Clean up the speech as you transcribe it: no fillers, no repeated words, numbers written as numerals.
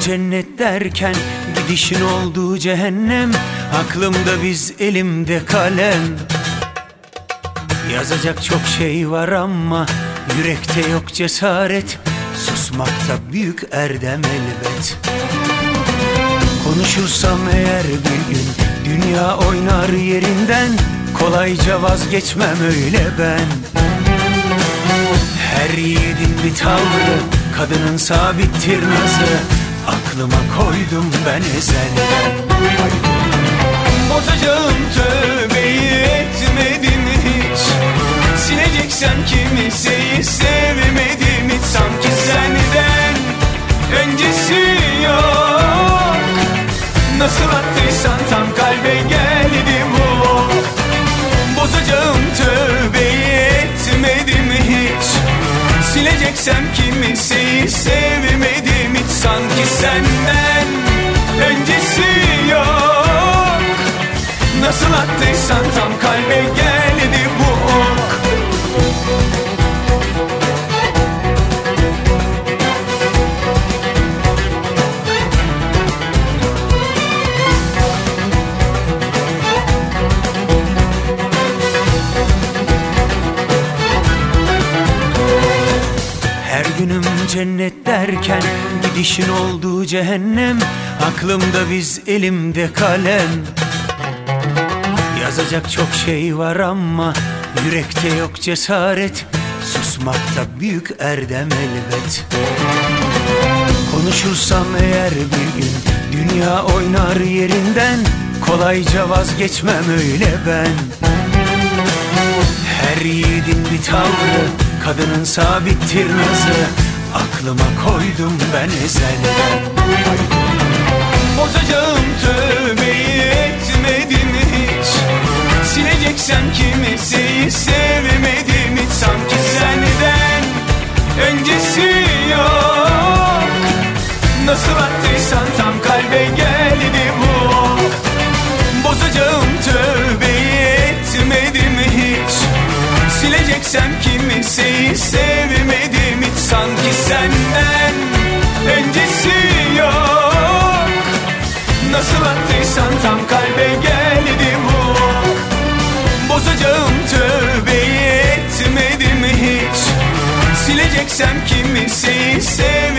cennet derken gidişin olduğu cehennem. Aklımda biz, elimde kalem. Yazacak çok şey var ama yürekte yok cesaret. Susmakta büyük erdem elbet. Konuşursam eğer bir gün dünya oynar yerinden. Kolayca vazgeçmem öyle ben. Her yiğidin bir tavrı, kadının sabittir nazı. Aklıma koydum ben ezelden. Bozacağım tövbeyi, etmedim hiç. Sileceksem kimseyi sevmedim hiç. Sanki senden öncesi yok. Nasıl attıysan tam kalbe geldi bu. Bozacağım tövbeyi, etmedim hiç. Sileceksem kimseyi sevmedim hiç. Sanki senden öncesi yok. Nasıl attıysan tam kalbe geldi bu ok. Her günüm cennet derken gidişin olduğu cehennem. Aklımda biz, elimde kalem. Yazacak çok şey var ama yürekte yok cesaret. Susmakta büyük erdem elbet. Konuşursam eğer bir gün dünya oynar yerinden. Kolayca vazgeçmem öyle ben. Her yiğidin bir tavrı, kadının sabittir nazı. Aklıma koydum ben ezelden. Bozacağım tövbeyi, etmedim hiç. Sileceksem kimseyi sevmedim hiç. Sanki senden öncesi yok. Nasıl attıysan tam kalbe geldi bu. Bozacağım tövbeyi, etmedim hiç. Sileceksem kimseyi sevmedim hiç. Sanki senden öncesi yok. Nasıl attıysan tam kalbe geldi bu. Bozacağım tövbeyi, etmedim hiç. Sileceksem kimseyi sevmedim.